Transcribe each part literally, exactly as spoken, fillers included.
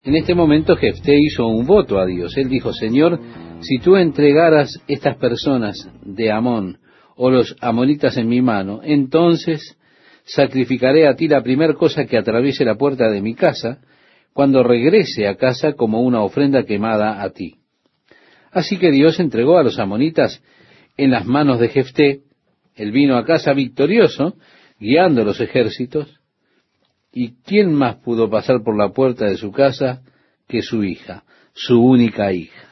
En este momento Jefté hizo un voto a Dios. Él dijo: Señor, si tú entregaras estas personas de Amón o los amonitas en mi mano, entonces sacrificaré a ti la primera cosa que atraviese la puerta de mi casa, cuando regrese a casa como una ofrenda quemada a ti. Así que Dios entregó a los amonitas en las manos de Jefté. Él vino a casa victorioso, guiando los ejércitos. ¿Y quién más pudo pasar por la puerta de su casa que su hija, su única hija?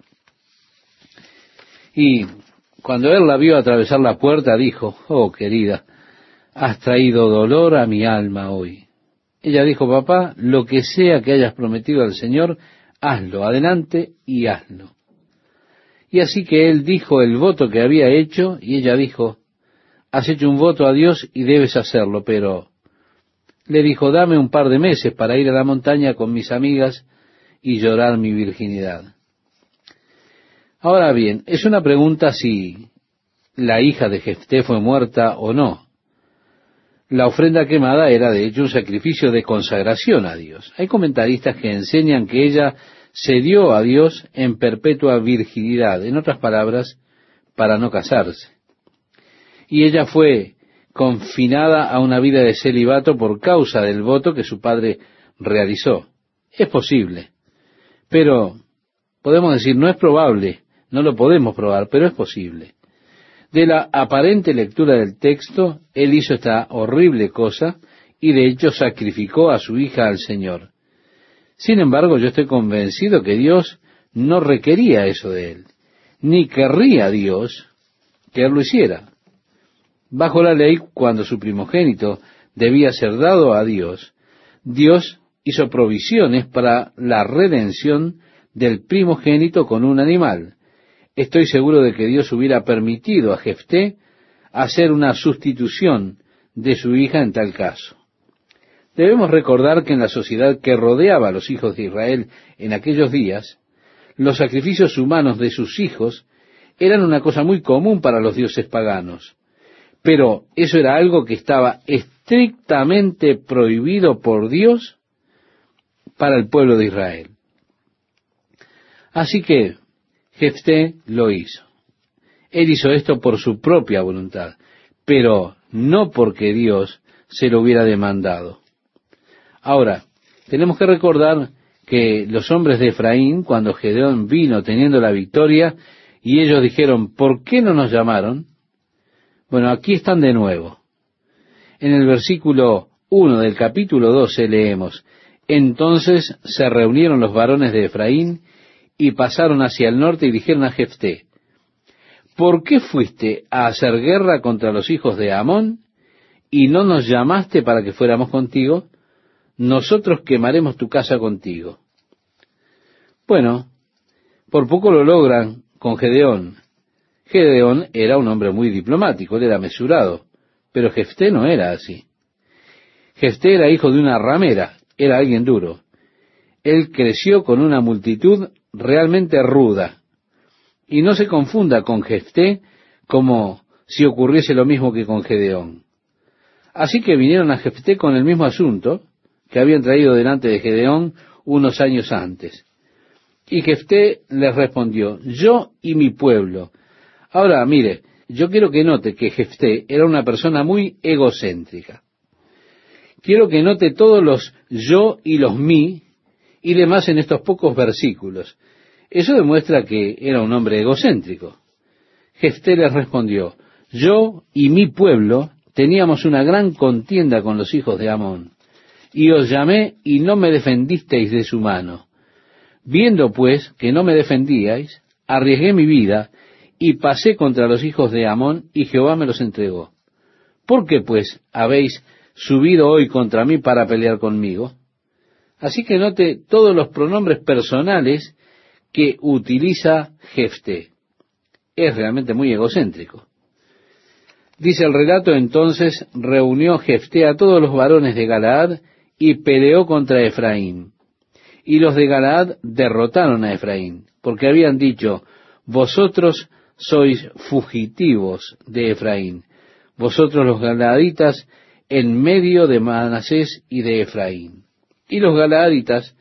Y cuando él la vio atravesar la puerta, dijo: oh, querida, has traído dolor a mi alma hoy. Ella dijo: papá, lo que sea que hayas prometido al Señor, hazlo, adelante y hazlo. Y así que él dijo el voto que había hecho, y ella dijo: has hecho un voto a Dios y debes hacerlo, pero... Le dijo: dame un par de meses para ir a la montaña con mis amigas y llorar mi virginidad. Ahora bien, es una pregunta si la hija de Jefté fue muerta o no. La ofrenda quemada era de hecho un sacrificio de consagración a Dios. Hay comentaristas que enseñan que ella se dio a Dios en perpetua virginidad, en otras palabras, para no casarse. Y ella fue confinada a una vida de celibato por causa del voto que su padre realizó. Es posible, pero podemos decir, no es probable, no lo podemos probar, pero es posible. De la aparente lectura del texto, él hizo esta horrible cosa y de hecho sacrificó a su hija al Señor. Sin embargo, yo estoy convencido que Dios no requería eso de él, ni querría Dios que él lo hiciera. Bajo la ley, cuando su primogénito debía ser dado a Dios, Dios hizo provisiones para la redención del primogénito con un animal. Estoy seguro de que Dios hubiera permitido a Jefté hacer una sustitución de su hija en tal caso. Debemos recordar que en la sociedad que rodeaba a los hijos de Israel en aquellos días, los sacrificios humanos de sus hijos eran una cosa muy común para los dioses paganos. Pero eso era algo que estaba estrictamente prohibido por Dios para el pueblo de Israel. Así que Jefté lo hizo. Él hizo esto por su propia voluntad, pero no porque Dios se lo hubiera demandado. Ahora, tenemos que recordar que los hombres de Efraín, cuando Gedeón vino teniendo la victoria, y ellos dijeron: ¿por qué no nos llamaron? Bueno, aquí están de nuevo. En el versículo uno del capítulo doce leemos: entonces se reunieron los varones de Efraín y pasaron hacia el norte y dijeron a Jefté: ¿por qué fuiste a hacer guerra contra los hijos de Amón y no nos llamaste para que fuéramos contigo? Nosotros quemaremos tu casa contigo. Bueno, por poco lo logran con Gedeón. Gedeón era un hombre muy diplomático, él era mesurado, pero Jefté no era así. Jefté era hijo de una ramera, era alguien duro. Él creció con una multitud realmente ruda. Y no se confunda con Jefté como si ocurriese lo mismo que con Gedeón. Así que vinieron a Jefté con el mismo asunto que habían traído delante de Gedeón unos años antes. Y Jefté les respondió: yo y mi pueblo. Ahora, mire, yo quiero que note que Jefté era una persona muy egocéntrica. Quiero que note todos los yo y los mí y demás en estos pocos versículos. Eso demuestra que era un hombre egocéntrico. Jefté les respondió: yo y mi pueblo teníamos una gran contienda con los hijos de Amón, y os llamé y no me defendisteis de su mano. Viendo pues que no me defendíais, arriesgué mi vida y pasé contra los hijos de Amón, y Jehová me los entregó. ¿Por qué pues habéis subido hoy contra mí para pelear conmigo? Así que note todos los pronombres personales que utiliza Jefté. Es realmente muy egocéntrico. Dice el relato: entonces reunió Jefté a todos los varones de Galaad y peleó contra Efraín. Y los de Galaad derrotaron a Efraín, porque habían dicho: vosotros sois fugitivos de Efraín, vosotros los galaaditas en medio de Manasés y de Efraín. Y los galaaditas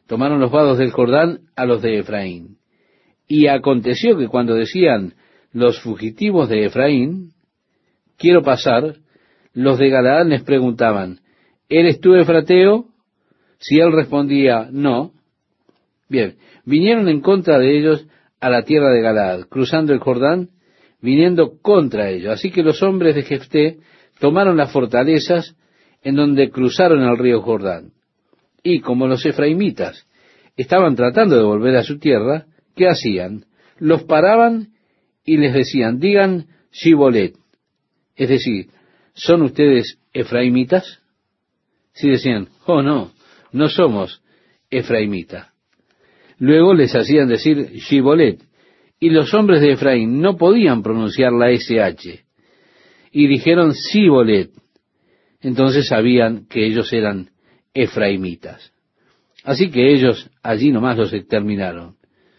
tomaron los vados del Jordán a los de Efraín. Y aconteció que cuando decían los fugitivos de Efraín, quiero pasar, los de Galaad les preguntaban, ¿eres tú efrateo? Si él respondía, no. Bien, vinieron en contra de ellos a la tierra de Galaad, cruzando el Jordán, viniendo contra ellos. Así que los hombres de Jefté tomaron las fortalezas en donde cruzaron el río Jordán. Y como los efraimitas estaban tratando de volver a su tierra, ¿qué hacían? Los paraban y les decían, digan Shibolet. Es decir, ¿son ustedes efraimitas? Si decían, oh no, no somos efraimitas. Luego les hacían decir Shibolet, y los hombres de Efraín no podían pronunciar la ese hache, y dijeron Sibolet. Entonces sabían que ellos eran efraimitas. Así que ellos allí nomás los exterminaron.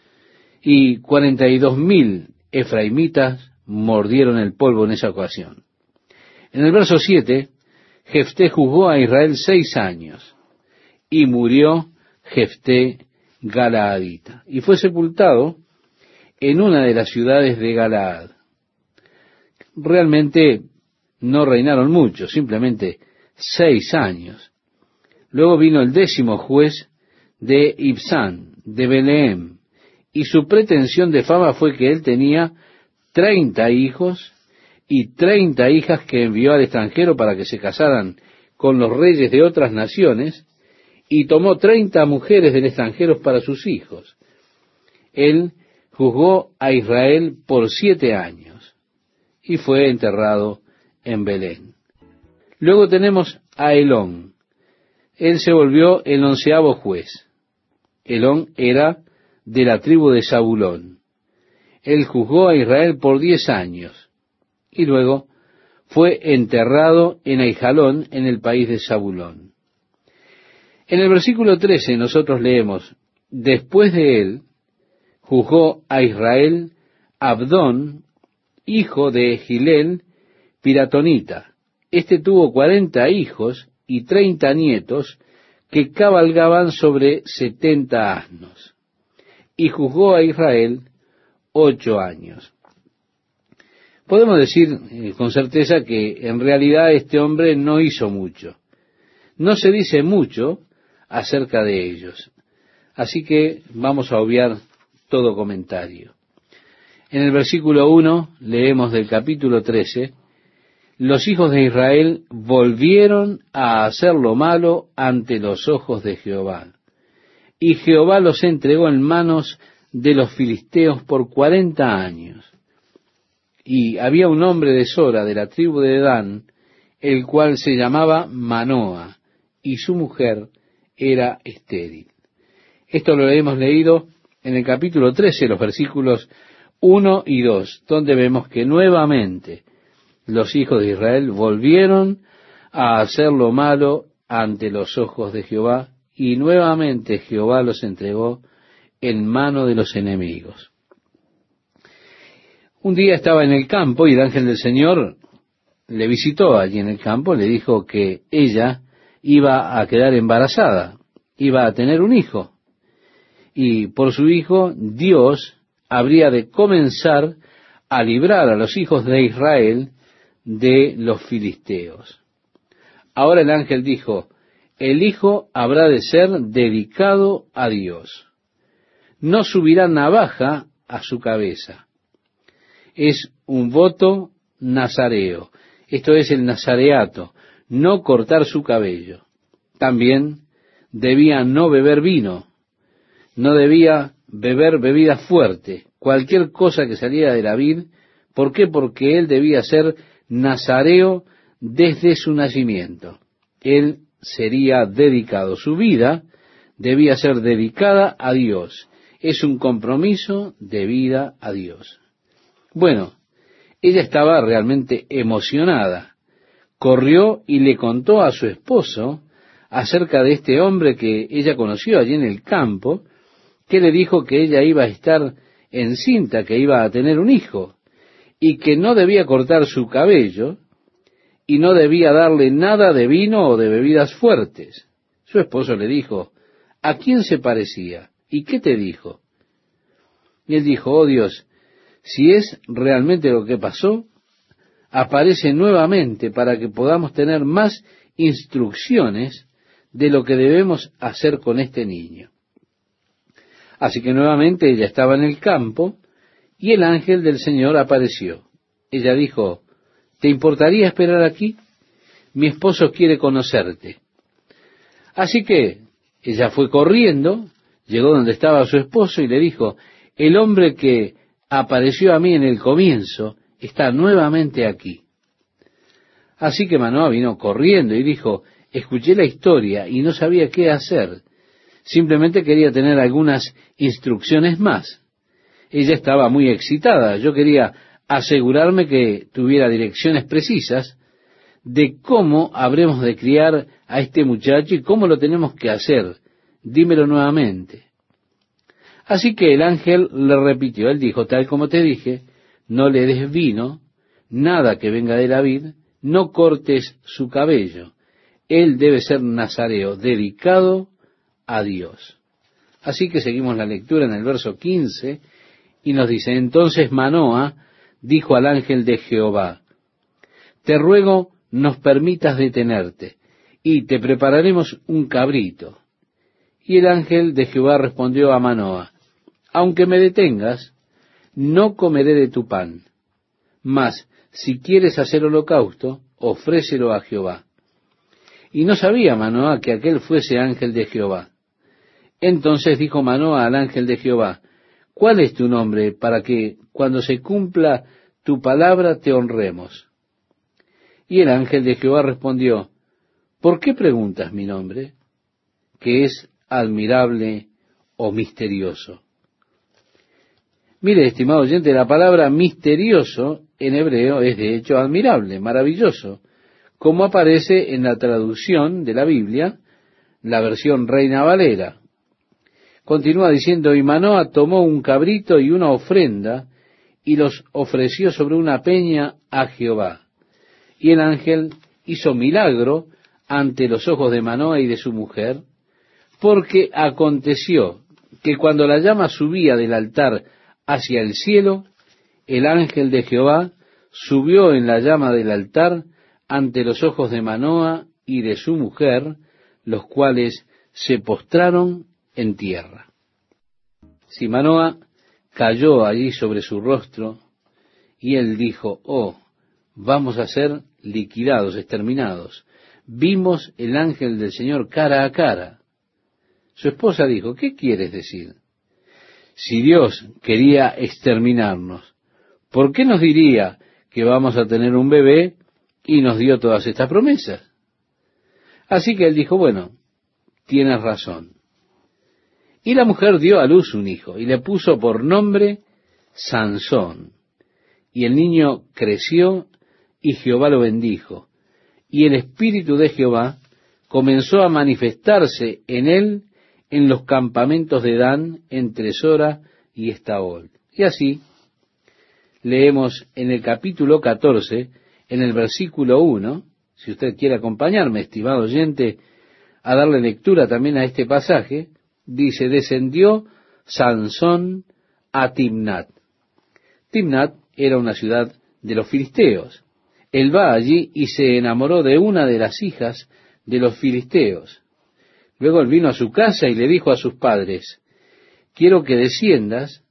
Y cuarenta y dos mil efraimitas mordieron el polvo en esa ocasión. En el verso siete, Jefté juzgó a Israel seis años, y murió Jefté Galaadita, y fue sepultado en una de las ciudades de Galaad. Realmente no reinaron mucho, simplemente seis años. Luego vino el décimo juez de Ibsán, de Beleem, y su pretensión de fama fue que él tenía treinta hijos y treinta hijas que envió al extranjero para que se casaran con los reyes de otras naciones, y tomó treinta mujeres del extranjero para sus hijos. Él juzgó a Israel por siete años y fue enterrado en Belén. Luego tenemos a Elón. Él se volvió el onceavo juez. Elón era de la tribu de Zabulón. Él juzgó a Israel por diez años y luego fue enterrado en Aijalón, en el país de Zabulón. En el versículo trece nosotros leemos, después de él juzgó a Israel Abdón, hijo de Gilel, piratonita. Este tuvo cuarenta hijos y treinta nietos que cabalgaban sobre setenta asnos. Y juzgó a Israel ocho años. Podemos decir eh, con certeza que en realidad este hombre no hizo mucho. No se dice mucho acerca de ellos. Así que vamos a obviar todo comentario. En el versículo uno leemos del capítulo trece, los hijos de Israel volvieron a hacer lo malo ante los ojos de Jehová. Y Jehová los entregó en manos de los filisteos por cuarenta años. Y había un hombre de Sora, de la tribu de Dan, el cual se llamaba Manoa, y su mujer era estéril. Esto lo hemos leído en el capítulo trece, los versículos uno y dos, donde vemos que nuevamente los hijos de Israel volvieron a hacer lo malo ante los ojos de Jehová, y nuevamente Jehová los entregó en mano de los enemigos. Un día estaba en el campo y el ángel del Señor le visitó allí en el campo, le dijo que ella iba a quedar embarazada, iba a tener un hijo, y por su hijo Dios habría de comenzar a librar a los hijos de Israel de los filisteos. Ahora el ángel dijo, el hijo habrá de ser dedicado a Dios. No subirá navaja a su cabeza. Es un voto nazareo. Esto es el nazareato, no cortar su cabello. También debía no beber vino, no debía beber bebida fuerte, cualquier cosa que saliera de la vid. ¿Por qué? Porque él debía ser nazareo desde su nacimiento. Él sería dedicado, su vida debía ser dedicada a Dios. Es un compromiso de vida a Dios. Bueno, ella estaba realmente emocionada. Corrió y le contó a su esposo acerca de este hombre que ella conoció allí en el campo, que le dijo que ella iba a estar encinta, que iba a tener un hijo, y que no debía cortar su cabello, y no debía darle nada de vino o de bebidas fuertes. Su esposo le dijo, ¿a quién se parecía? ¿Y qué te dijo? Y él dijo, oh Dios, si es realmente lo que pasó, aparece nuevamente para que podamos tener más instrucciones de lo que debemos hacer con este niño. Así que nuevamente ella estaba en el campo y el ángel del Señor apareció. Ella dijo, ¿te importaría esperar aquí? Mi esposo quiere conocerte. Así que ella fue corriendo, llegó donde estaba su esposo y le dijo, el hombre que apareció a mí en el comienzo está nuevamente aquí. Así que Manoa vino corriendo y dijo, escuché la historia y no sabía qué hacer. Simplemente quería tener algunas instrucciones más. Ella estaba muy excitada. Yo quería asegurarme que tuviera direcciones precisas de cómo habremos de criar a este muchacho y cómo lo tenemos que hacer. Dímelo nuevamente. Así que el ángel le repitió, él dijo, tal como te dije, no le des vino, nada que venga de la vid, no cortes su cabello. Él debe ser nazareo, dedicado a Dios. Así que seguimos la lectura en el verso quince, y nos dice, entonces Manoa dijo al ángel de Jehová, te ruego nos permitas detenerte, y te prepararemos un cabrito. Y el ángel de Jehová respondió a Manoa, aunque me detengas, no comeré de tu pan, mas si quieres hacer holocausto, ofrécelo a Jehová. Y no sabía Manoa que aquel fuese ángel de Jehová. Entonces dijo Manoa al ángel de Jehová, ¿cuál es tu nombre para que cuando se cumpla tu palabra te honremos? Y el ángel de Jehová respondió, ¿por qué preguntas mi nombre? Que es admirable o misterioso. Mire, estimado oyente, la palabra misterioso en hebreo es de hecho admirable, maravilloso, como aparece en la traducción de la Biblia, la versión Reina Valera. Continúa diciendo, y Manoa tomó un cabrito y una ofrenda, y los ofreció sobre una peña a Jehová. Y el ángel hizo milagro ante los ojos de Manoa y de su mujer, porque aconteció que cuando la llama subía del altar hacia el cielo, el ángel de Jehová subió en la llama del altar ante los ojos de Manoa y de su mujer, los cuales se postraron en tierra. Si Manoa cayó allí sobre su rostro, y él dijo, oh, vamos a ser liquidados, exterminados. Vimos el ángel del Señor cara a cara. Su esposa dijo, ¿qué quieres decir? Si Dios quería exterminarnos, ¿por qué nos diría que vamos a tener un bebé y nos dio todas estas promesas? Así que él dijo, bueno, tienes razón. Y la mujer dio a luz un hijo y le puso por nombre Sansón. Y el niño creció y Jehová lo bendijo. Y el espíritu de Jehová comenzó a manifestarse en él en los campamentos de Dan, entre Sora y Estaol. Y así leemos en el capítulo catorce, en el versículo uno, si usted quiere acompañarme, estimado oyente, a darle lectura también a este pasaje, dice, descendió Sansón a Timnat. Timnat era una ciudad de los filisteos. Él va allí y se enamoró de una de las hijas de los filisteos. Luego él vino a su casa y le dijo a sus padres, quiero que desciendas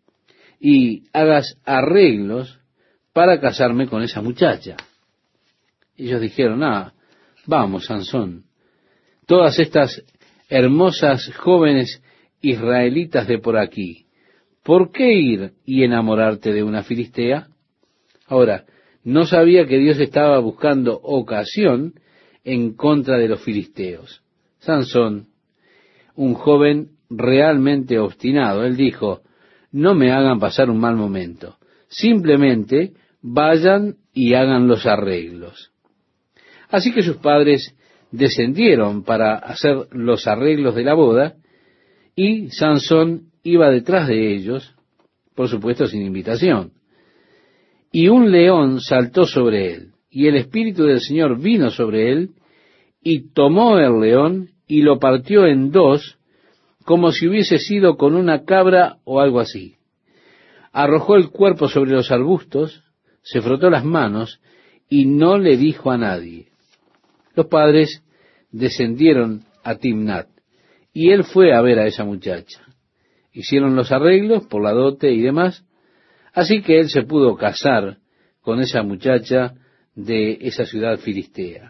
y hagas arreglos para casarme con esa muchacha. Ellos dijeron, ah, vamos, Sansón, todas estas hermosas jóvenes israelitas de por aquí, ¿por qué ir y enamorarte de una filistea? Ahora, no sabía que Dios estaba buscando ocasión en contra de los filisteos. Sansón, un joven realmente obstinado, él dijo, no me hagan pasar un mal momento, simplemente vayan y hagan los arreglos. Así que sus padres descendieron para hacer los arreglos de la boda, y Sansón iba detrás de ellos, por supuesto sin invitación. Y un león saltó sobre él, y el Espíritu del Señor vino sobre él, y tomó el león, y lo partió en dos, como si hubiese sido con una cabra o algo así. Arrojó el cuerpo sobre los arbustos, se frotó las manos y no le dijo a nadie. Los padres descendieron a Timnat y él fue a ver a esa muchacha. Hicieron los arreglos por la dote y demás, así que él se pudo casar con esa muchacha de esa ciudad filistea.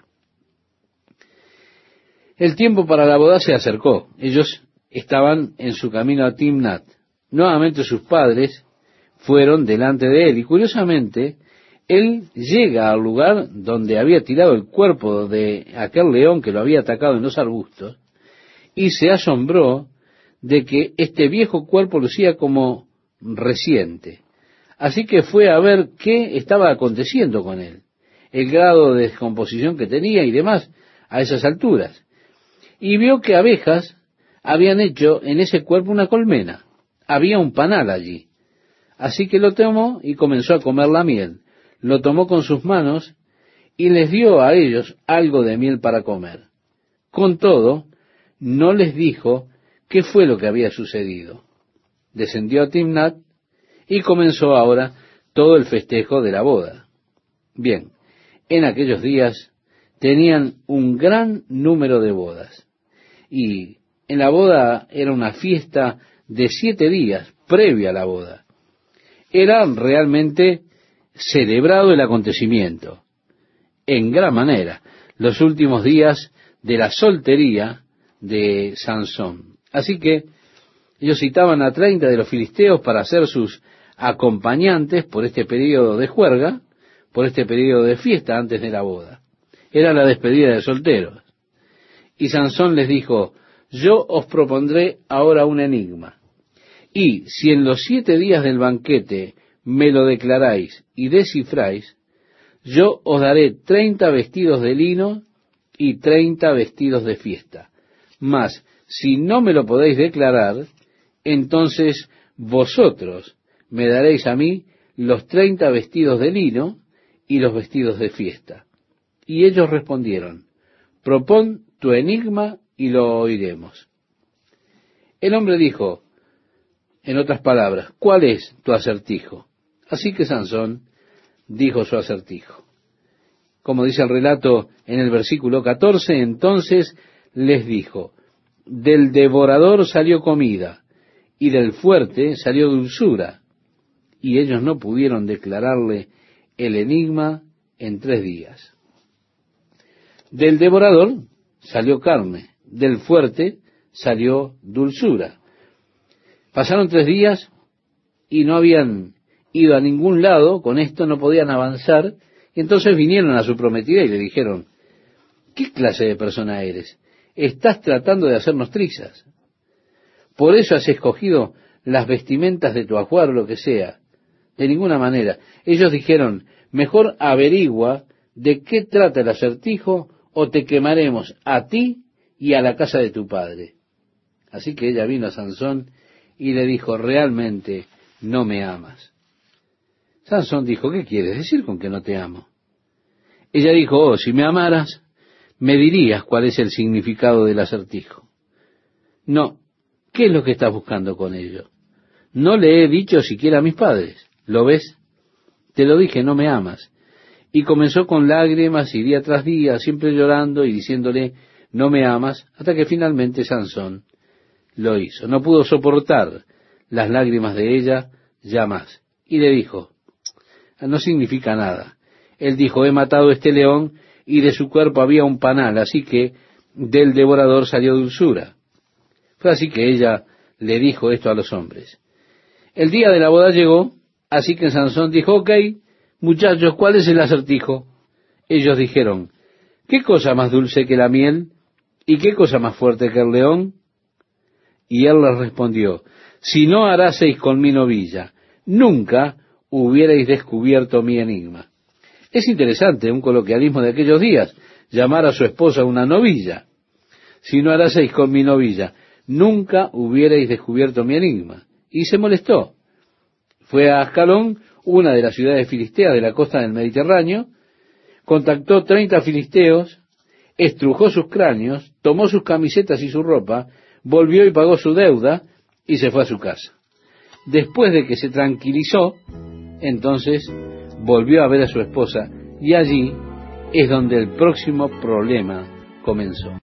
El tiempo para la boda se acercó. Ellos estaban en su camino a Timnat. Nuevamente sus padres fueron delante de él y curiosamente él llega al lugar donde había tirado el cuerpo de aquel león que lo había atacado en los arbustos y se asombró de que este viejo cuerpo lucía como reciente. Así que fue a ver qué estaba aconteciendo con él, el grado de descomposición que tenía y demás a esas alturas. Y vio que abejas habían hecho en ese cuerpo una colmena. Había un panal allí. Así que lo tomó y comenzó a comer la miel. Lo tomó con sus manos y les dio a ellos algo de miel para comer. Con todo, no les dijo qué fue lo que había sucedido. Descendió a Timnat y comenzó ahora todo el festejo de la boda. Bien, en aquellos días tenían un gran número de bodas. Y en la boda era una fiesta de siete días previa a la boda. Era realmente celebrado el acontecimiento, en gran manera, los últimos días de la soltería de Sansón. Así que ellos citaban a treinta de los filisteos para ser sus acompañantes por este periodo de juerga, por este periodo de fiesta antes de la boda. Era la despedida de solteros. Y Sansón les dijo: yo os propondré ahora un enigma, y si en los siete días del banquete me lo declaráis y descifráis, yo os daré treinta vestidos de lino y treinta vestidos de fiesta. Mas, si no me lo podéis declarar, entonces vosotros me daréis a mí los treinta vestidos de lino y los vestidos de fiesta. Y ellos respondieron: propón tu enigma y lo oiremos. El hombre dijo, en otras palabras, ¿cuál es tu acertijo? Así que Sansón dijo su acertijo. Como dice el relato en el versículo catorce, entonces les dijo: del devorador salió comida, y del fuerte salió dulzura. Y ellos no pudieron declararle el enigma en tres días. Del devorador salió carne, del fuerte salió dulzura. Pasaron tres días y no habían ido a ningún lado, con esto no podían avanzar, y entonces vinieron a su prometida y le dijeron: ¿qué clase de persona eres? Estás tratando de hacernos trizas. Por eso has escogido las vestimentas de tu ajuar o lo que sea. De ninguna manera. Ellos dijeron: mejor averigua de qué trata el acertijo, o te quemaremos a ti y a la casa de tu padre. Así que ella vino a Sansón y le dijo: realmente no me amas. Sansón dijo: ¿qué quieres decir con que no te amo? Ella dijo: oh, si me amaras, me dirías cuál es el significado del acertijo. No, ¿qué es lo que estás buscando con ello? No le he dicho siquiera a mis padres. ¿Lo ves? Te lo dije, no me amas. Y comenzó con lágrimas y día tras día, siempre llorando y diciéndole: no me amas, hasta que finalmente Sansón lo hizo. No pudo soportar las lágrimas de ella ya más. Y le dijo: no significa nada. Él dijo: he matado este león y de su cuerpo había un panal, así que del devorador salió dulzura. Fue así que ella le dijo esto a los hombres. El día de la boda llegó, así que Sansón dijo: ok, muchachos, ¿cuál es el acertijo? Ellos dijeron: ¿qué cosa más dulce que la miel? ¿Y qué cosa más fuerte que el león? Y él les respondió: si no haraseis con mi novilla, nunca hubierais descubierto mi enigma. Es interesante, un coloquialismo de aquellos días, llamar a su esposa una novilla. Si no haraseis con mi novilla, nunca hubierais descubierto mi enigma. Y se molestó. Fue a Ascalón, una de las ciudades filisteas de la costa del Mediterráneo, contactó treinta filisteos, estrujó sus cráneos, tomó sus camisetas y su ropa, volvió y pagó su deuda y se fue a su casa. Después de que se tranquilizó, entonces volvió a ver a su esposa, y allí es donde el próximo problema comenzó.